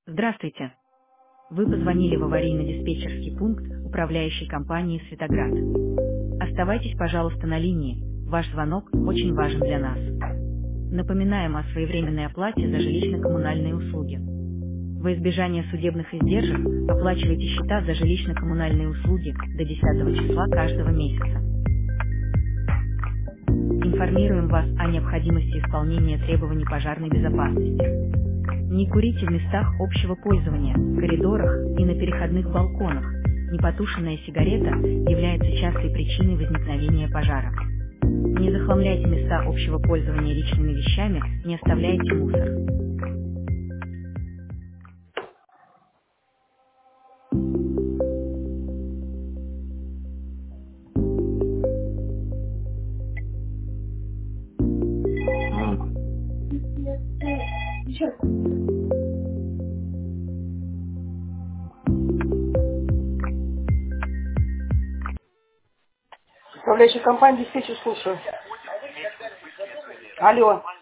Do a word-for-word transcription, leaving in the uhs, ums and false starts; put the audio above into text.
Здравствуйте. Вы позвонили в аварийно-диспетчерский пункт управляющей компании «Светоград». Оставайтесь, пожалуйста, на линии. Ваш звонок очень важен для нас. Напоминаем о своевременной оплате за жилищно-коммунальные услуги. Во избежание судебных издержек оплачивайте счета за жилищно-коммунальные услуги до десятого числа каждого месяца. Информируем вас о необходимости исполнения требований пожарной безопасности. Не курите в местах общего пользования, коридорах и на переходных балконах. Непотушенная сигарета является частой причиной возникновения пожара. Не захламляйте места общего пользования личными вещами, не оставляйте мусор. Управляющая компания диспетчер, слушаю. Алло.